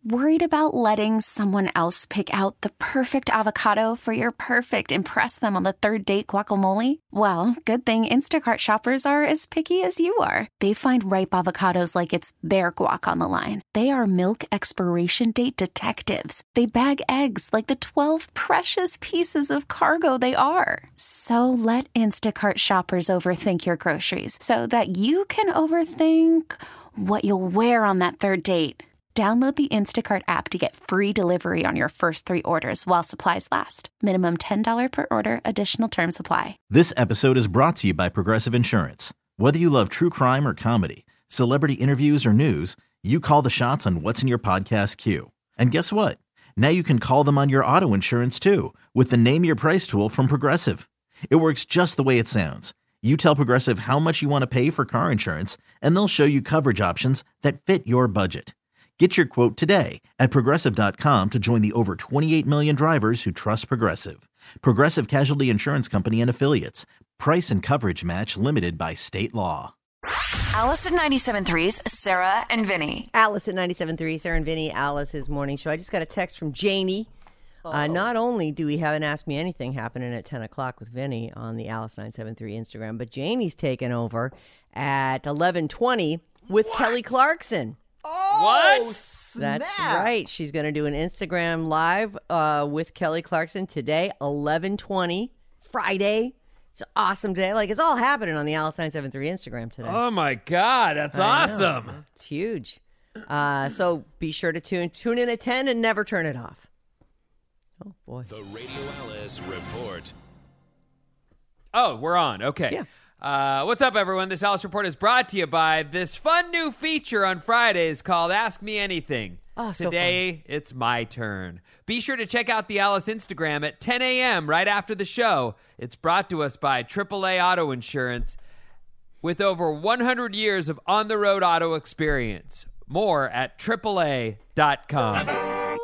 Worried about letting someone else pick out the perfect avocado for your perfect impress them on the third date guacamole? Well, good thing Instacart shoppers are as picky as you are. They find ripe avocados like it's their guac on the line. They are milk expiration date detectives. They bag eggs like the 12 precious pieces of cargo they are. So let Instacart shoppers overthink your groceries so that you can overthink what you'll wear on that third date. Download the Instacart app to get free delivery on your first 3 orders while supplies last. Minimum $10 per order. Additional terms apply. This episode is brought to you by Progressive Insurance. Whether you love true crime or comedy, celebrity interviews or news, you call the shots on what's in your podcast queue. And guess what? Now you can call them on your auto insurance too with the Name Your Price tool from Progressive. It works just the way it sounds. You tell Progressive how much you want to pay for car insurance, and they'll show you coverage options that fit your budget. Get your quote today at Progressive.com to join the over 28 million drivers who trust Progressive. Progressive Casualty Insurance Company and Affiliates. Price and coverage match limited by state law. Alice at 97.3's Sarah and Vinny. Alice at 97.3, Sarah and Vinny, Alice's morning show. I just got a text from Janie. Not only do we have an Ask Me Anything happening at 10 o'clock with Vinny on the Alice 973 Instagram, but Janie's taken over at 11:20 with Kelly Clarkson. What? Snap. That's right. She's going to do an Instagram live with Kelly Clarkson today, 11:20, Friday. It's an awesome day. Like, it's all happening on the Alice 973 Instagram today. Oh, my God. That's awesome. It's huge. So be sure to tune in at 10 and never turn it off. Oh, boy. The Radio Alice Report. Oh, we're on. Okay. Yeah. What's up, everyone? This Alice Report is brought to you by this fun new feature on Fridays called Ask Me Anything. Oh, so Today, it's my turn. Be sure to check out the Alice Instagram at 10 a.m. right after the show. It's brought to us by AAA Auto Insurance with over 100 years of on-the-road auto experience. More at AAA.com.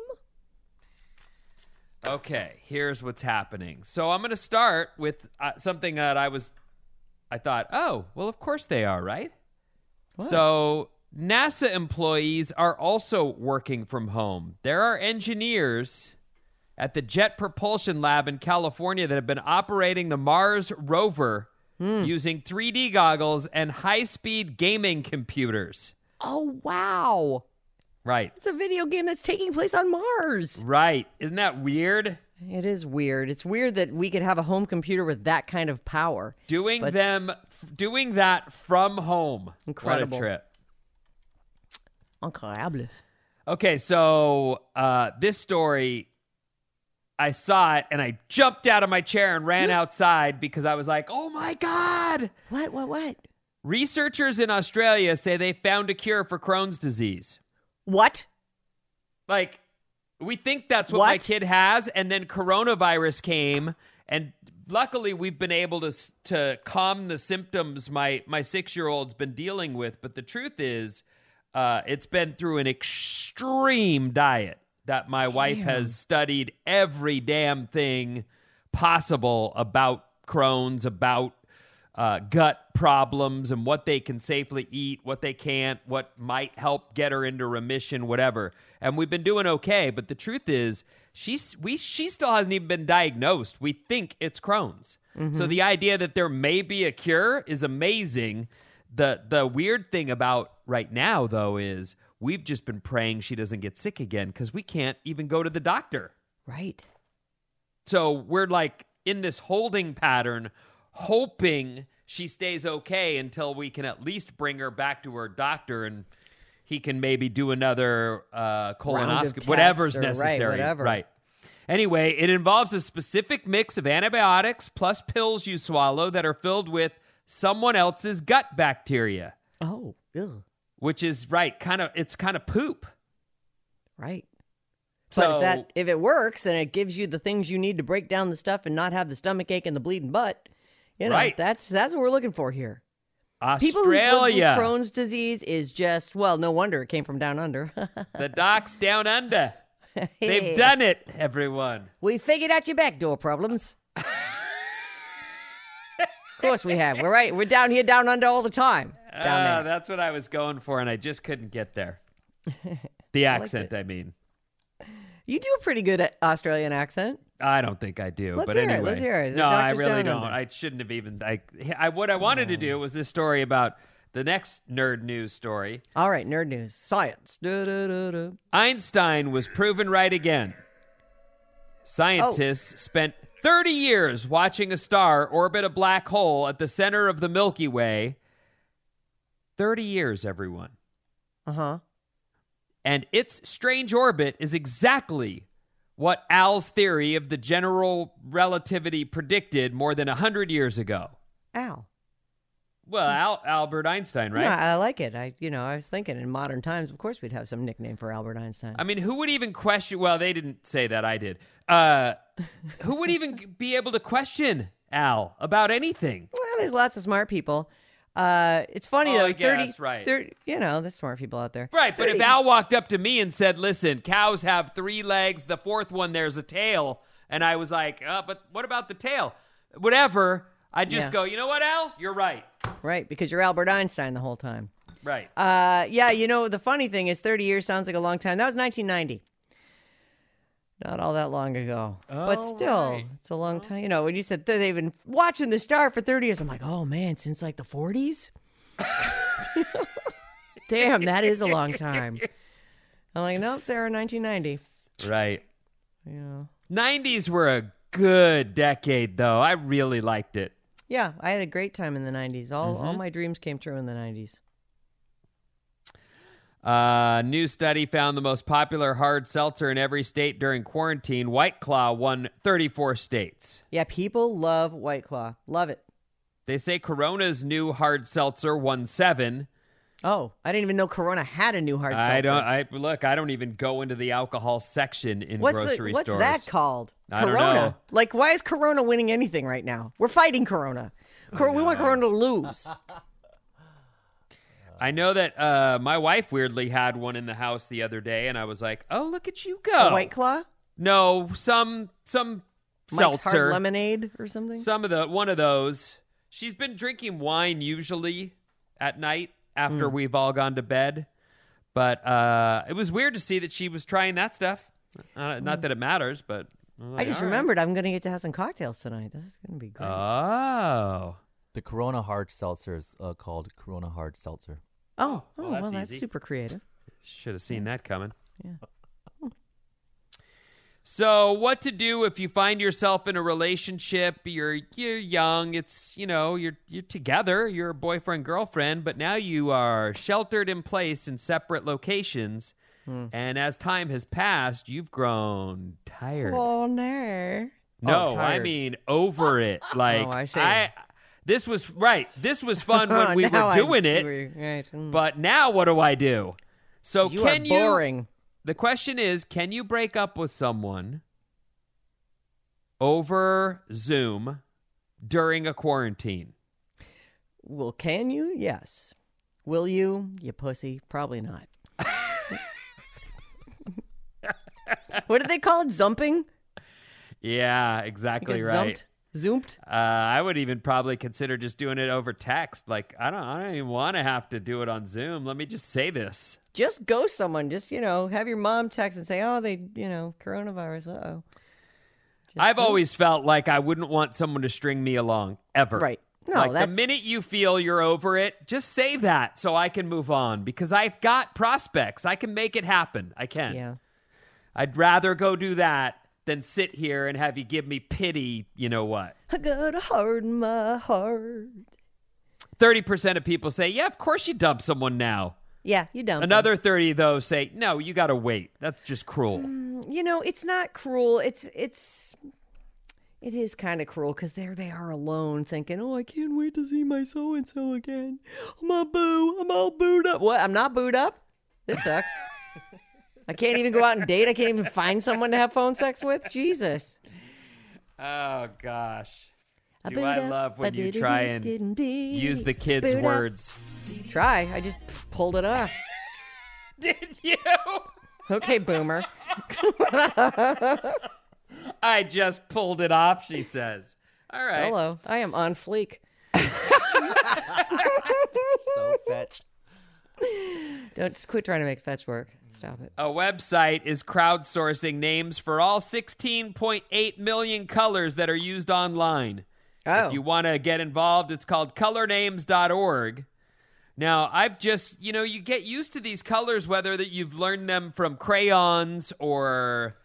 Okay, here's what's happening. So I'm going to start with something that I thought, oh, well, of course they are, right? What? So NASA employees are also working from home. There are engineers at the Jet Propulsion Lab in California that have been operating the Mars rover using 3D goggles and high-speed gaming computers. Oh, wow. Right. It's a video game that's taking place on Mars. Right. Isn't that weird? It is weird. It's weird that we could have a home computer with that kind of power. Doing that from home. Incredible. What a trip. Incroyable. Okay, so this story, I saw it and I jumped out of my chair and ran outside because I was like, oh my God. What? Researchers in Australia say they found a cure for Crohn's disease. What? Like, we think that's what my kid has, and then coronavirus came, and luckily we've been able to calm the symptoms my 6-year-old's been dealing with, but the truth is it's been through an extreme diet that my wife has studied every damn thing possible about Crohn's, about gut problems and what they can safely eat, what they can't, what might help get her into remission, whatever. And we've been doing okay, but the truth is she still hasn't even been diagnosed. We think it's Crohn's. Mm-hmm. So the idea that there may be a cure is amazing. The weird thing about right now, though, is we've just been praying she doesn't get sick again because we can't even go to the doctor. Right. So we're like in this holding pattern, hoping she stays okay until we can at least bring her back to her doctor and he can maybe do another colonoscopy, whatever's necessary. Right. Anyway, it involves a specific mix of antibiotics plus pills you swallow that are filled with someone else's gut bacteria. Oh, ew. Which is it's kind of poop. Right. So, but if it works and it gives you the things you need to break down the stuff and not have the stomach ache and the bleeding butt, right. That's what we're looking for here. Australia. People who live with Crohn's disease is just, well, no wonder it came from down under. The doc's down under. They've done it, everyone. We figured out your backdoor problems. Of course we have. We're down here down under all the time. Down there. That's what I was going for, and I just couldn't get there. The accent, I mean. You do a pretty good Australian accent. I don't think I do, Let's but hear it, anyway. let's hear it. The No, I doctor's really down don't. under. I shouldn't have even. What I wanted to do was this story about the next nerd news story. All right, nerd news. Science. Einstein was proven right again. Scientists spent 30 years watching a star orbit a black hole at the center of the Milky Way. 30 years, everyone. Uh-huh. And its strange orbit is exactly what Al's theory of the general relativity predicted more than 100 years ago. Al. Well, Albert Einstein, right? Yeah, I like it. I was thinking in modern times, of course, we'd have some nickname for Albert Einstein. I mean, who would even question? Well, they didn't say that. I did. Who would even be able to question Al about anything? Well, there's lots of smart people. It's funny though. I guess, right. There's smart people out there. Right, but if Al walked up to me and said, "Listen, cows have 3 legs. The fourth one, there's a tail," and I was like, "But what about the tail?" Whatever. I'd just go, "You know what, Al? You're right." Right, because you're Albert Einstein the whole time. Right. Yeah, the funny thing is 30 years sounds like a long time. That was 1990. Not all that long ago. But still, right. It's a long time. When you said they've been watching the star for 30 years, I'm like, oh, man, since like the 40s? Damn, that is a long time. I'm like, nope, Sarah, 1990. Right. Yeah. 90s were a good decade, though. I really liked it. Yeah, I had a great time in the 90s. All my dreams came true in the 90s. New study found the most popular hard seltzer in every state during quarantine. White Claw won 34 states. Yeah, people love White Claw. Love it. They say Corona's new hard seltzer won 7. Oh, I didn't even know Corona had a new hard seltzer. I don't even go into the alcohol section in grocery what's stores. What's that called? I Corona. don't know. Like, why is Corona winning anything right now? We're fighting Corona. We want Corona to lose. I know that my wife weirdly had one in the house the other day, and I was like, "Oh, look at you go!" A White Claw? No, some Mike's seltzer, Hard Lemonade or something. one of those. She's been drinking wine usually at night after we've all gone to bed, but it was weird to see that she was trying that stuff. Not that it matters, but I just remembered I'm going to get to have some cocktails tonight. This is going to be great. Oh. The Corona Hard Seltzer is called Corona Hard Seltzer. Well, that's that's easy. super creative. Should have seen that coming. Yeah. So, what to do if you find yourself in a relationship? You're young. It's you're together. You're a boyfriend girlfriend, but now you are sheltered in place in separate locations. And as time has passed, you've grown tired. Oh no! No, Oh, I tired. mean over it. Like I see. This was right. This was fun when we Now were I doing see it. where right. But now what do I do? So You can are boring. The question is, can you break up with someone over Zoom during a quarantine? Well, can you? Yes. Will you? You pussy. Probably not. What did they call it? Zumping? Yeah, exactly Get right. Zoomed? I would even probably consider just doing it over text. Like, I don't even want to have to do it on Zoom. Let me just say this. Just ghost someone. Just, have your mom text and say, oh, they, coronavirus. Uh-oh. I've always felt like I wouldn't want someone to string me along, ever. Right. No, like that's... the minute you feel you're over it, just say that so I can move on because I've got prospects. I can make it happen. I can. Yeah. I'd rather go do that than sit here and have you give me pity, you know what. I got a heart in my heart. 30% of people say, yeah, of course you dump someone now. Yeah, you dump Another 30, though, say, no, you got to wait. That's just cruel. It's not cruel. It is kind of cruel because there they are alone thinking, oh, I can't wait to see my so-and-so again. I'm all booed up. What? I'm not booed up? This sucks. I can't even go out and date. I can't even find someone to have phone sex with. Jesus. Oh, gosh. Do boot I up, love when you ba-doo-doo-doo, try and didn't-dee, use the kids' boot up. words. Try. I just pulled it off. Did you? Okay, boomer. I just pulled it off, she says. All right. Hello. I am on fleek. So fetch. Just quit trying to make fetch work. Stop it. A website is crowdsourcing names for all 16.8 million colors that are used online. Oh. If you want to get involved, it's called colornames.org. Now, I've just, you get used to these colors, whether that you've learned them from crayons or,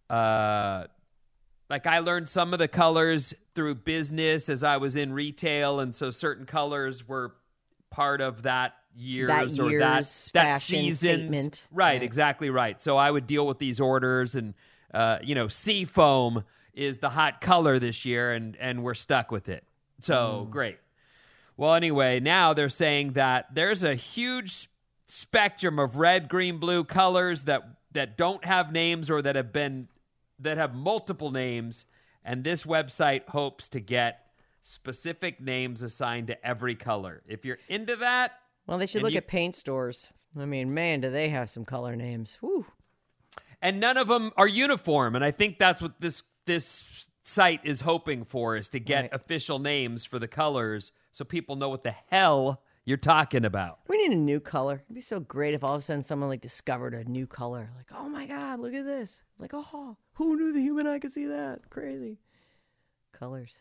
like I learned some of the colors through business as I was in retail, and so certain colors were part of that year's or that season's statement. Right, exactly right. So I would deal with these orders, and sea foam is the hot color this year, and we're stuck with it. So great. Well, anyway, now they're saying that there's a huge spectrum of red, green, blue colors that don't have names or that have multiple names, and this website hopes to get specific names assigned to every color. If you're into that, well, they should look at paint stores. I mean, man, do they have some color names? Whew. And none of them are uniform, and I think that's what this site is hoping for, is to get official names for the colors so people know what the hell you're talking about. We need a new color. It'd be so great if all of a sudden someone discovered a new color. Like, oh my God, look at this. Like, oh, who knew the human eye could see that? Crazy. Colors.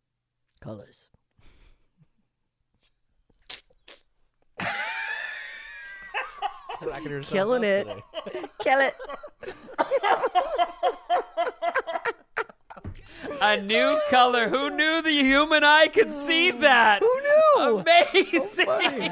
Killing it. Kill it. A new color. Who knew the human eye could see that? Who knew? Amazing.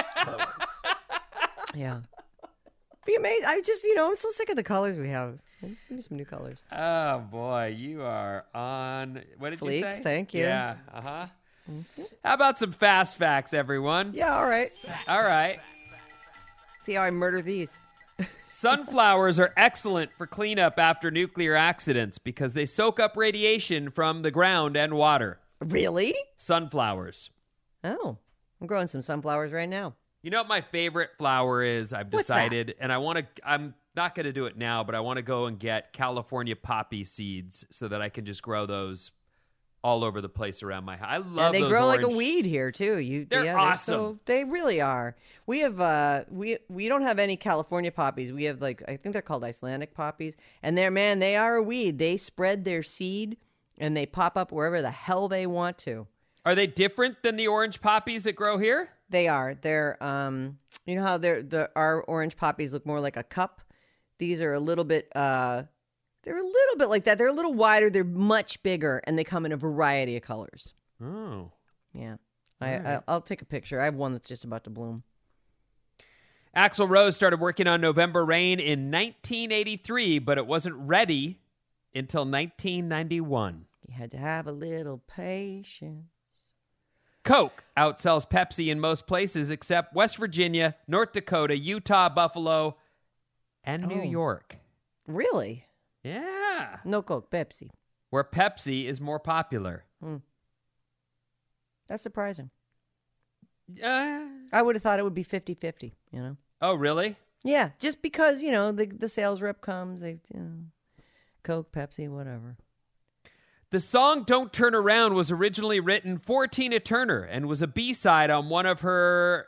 Yeah. Be amazed. I'm just, I'm so sick of the colors we have. Let's give me some new colors. Oh, boy. You are on, what did you say? Thank you. Yeah. Uh-huh. Mm-hmm. How about some fast facts, everyone? Yeah, all right. All right. See how I murder these. Sunflowers are excellent for cleanup after nuclear accidents because they soak up radiation from the ground and water. Really? Sunflowers. Oh, I'm growing some sunflowers right now. You know what my favorite flower is? I've decided, What's that? and I'm not going to do it now, but I want to go and get California poppy seeds so that I can just grow those all over the place around my house. I love those. And they grow orange. like a weed here too. They're awesome. They really are. We have we don't have any California poppies. We have I think they're called Icelandic poppies, and they are a weed. They spread their seed and they pop up wherever the hell they want to. Are they different than the orange poppies that grow here? They are. They're you know how our orange poppies look more like a cup. These are a little bit they're a little bit like that. They're a little wider. They're much bigger, and they come in a variety of colors. Oh. Yeah. I'll take a picture. I have one that's just about to bloom. Axl Rose started working on November Rain in 1983, but it wasn't ready until 1991. You had to have a little patience. Coke outsells Pepsi in most places except West Virginia, North Dakota, Utah, Buffalo, and New York. Really? Yeah. No Coke, Pepsi. Where Pepsi is more popular. That's surprising. I would have thought it would be 50-50, Oh, really? Yeah, just because, the sales rep comes, Coke, Pepsi, whatever. The song Don't Turn Around was originally written for Tina Turner and was a B-side on one of her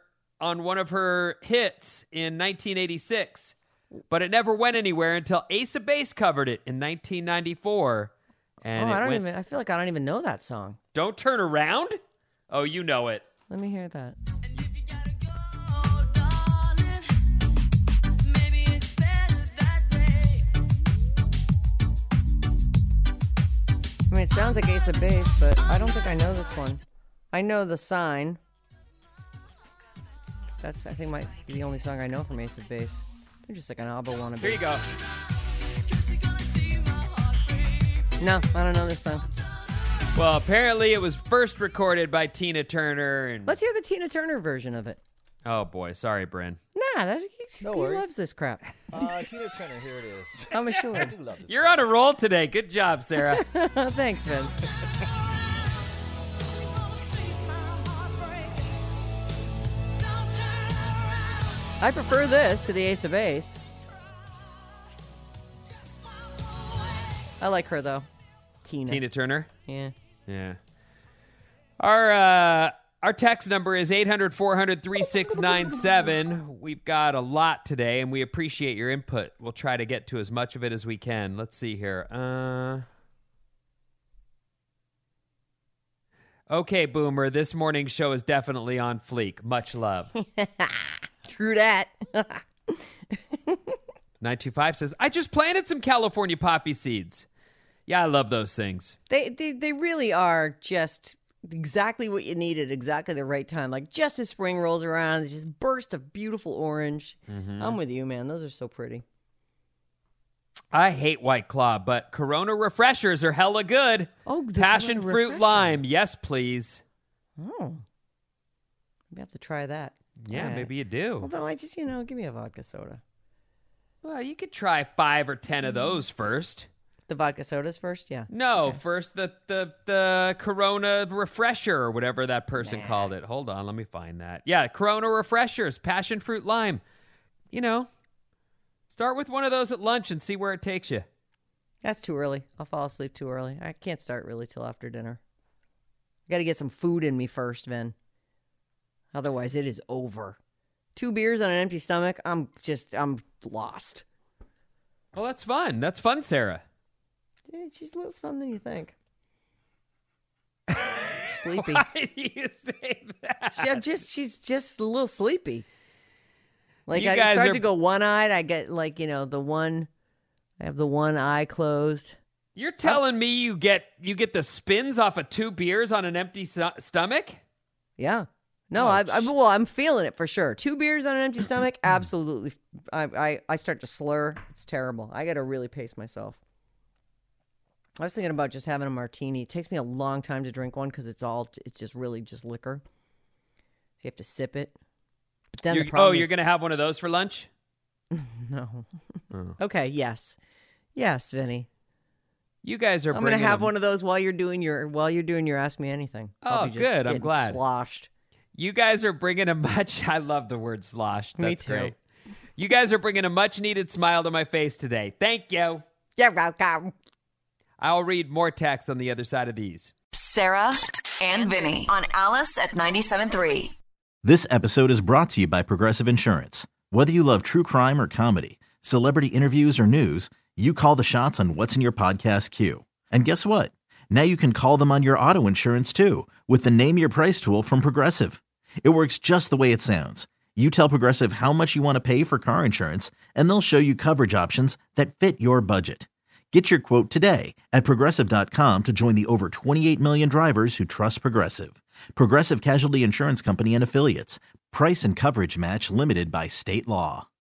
hits in 1986. But it never went anywhere until Ace of Base covered it in 1994. And I feel like I don't even know that song. Don't Turn Around? Oh, you know it. Let me hear that. I mean, it sounds like Ace of Base, but I don't think I know this one. I know The Sign. That's, I think, might be the only song I know from Ace of Base. They're just like an ABBA wannabe. Here you go. No, I don't know this song. Well, apparently it was first recorded by Tina Turner. And let's hear the Tina Turner version of it. Oh, boy. Sorry, Bryn. Nah, he loves this crap. Tina Turner, here it is. I'm sure. I do love this. You're on a roll today. Good job, Sarah. Thanks, Vince. I prefer this to the Ace of Base. I like her, though. Tina Turner? Yeah. Yeah. Our Our text number is 800-400-3697. We've got a lot today, and we appreciate your input. We'll try to get to as much of it as we can. Let's see here. Okay, Boomer, this morning's show is definitely on fleek. Much love. True that. 925 says, I just planted some California poppy seeds. Yeah, I love those things. They really are just exactly what you need at exactly the right time. Like just as spring rolls around, it's just burst of beautiful orange. Mm-hmm. I'm with you, man. Those are so pretty. I hate White Claw, but Corona refreshers are hella good. Oh, passion fruit lime. Yes, please. Oh. Maybe I have to try that. Yeah, maybe you do. Although I just, give me a vodka soda. Well, you could try 5 or 10 of those first. The vodka sodas first, yeah. No, okay. First the Corona refresher or whatever that person called it. Hold on, let me find that. Yeah, Corona refreshers, passion fruit lime. Start with one of those at lunch and see where it takes you. That's too early. I'll fall asleep too early. I can't start really till after dinner. I got to get some food in me first, Vin. Otherwise, it is over. 2 beers on an empty stomach, I'm lost. Well, that's fun. That's fun, Sarah. She's less fun than you think. Sleepy. Why do you say that? She's just a little sleepy. Like you I guys start to go one-eyed. I get I have the one eye closed. You're telling me you get the spins off of 2 beers on an empty stomach? Yeah. No, I'm feeling it for sure. 2 beers on an empty stomach, absolutely. I start to slur. It's terrible. I got to really pace myself. I was thinking about just having a martini. It takes me a long time to drink one because it's just really just liquor. So you have to sip it. But then you're going to have one of those for lunch? No. Oh. Okay, yes. Yes, Vinny. You guys are I'm going to have one of those while you're doing your Ask Me Anything. Oh, good. I'm glad. Sloshed. You guys are bringing I love the word sloshed. That's Me too. Great. You guys are bringing a much-needed smile to my face today. Thank you. You're welcome. I'll read more text on the other side of these. Sarah and Vinny on Alice at 97.3. This episode is brought to you by Progressive Insurance. Whether you love true crime or comedy, celebrity interviews or news, you call the shots on what's in your podcast queue. And guess what? Now you can call them on your auto insurance too with the Name Your Price tool from Progressive. It works just the way it sounds. You tell Progressive how much you want to pay for car insurance, and they'll show you coverage options that fit your budget. Get your quote today at Progressive.com to join the over 28 million drivers who trust Progressive. Progressive Casualty Insurance Company and Affiliates. Price and coverage match limited by state law.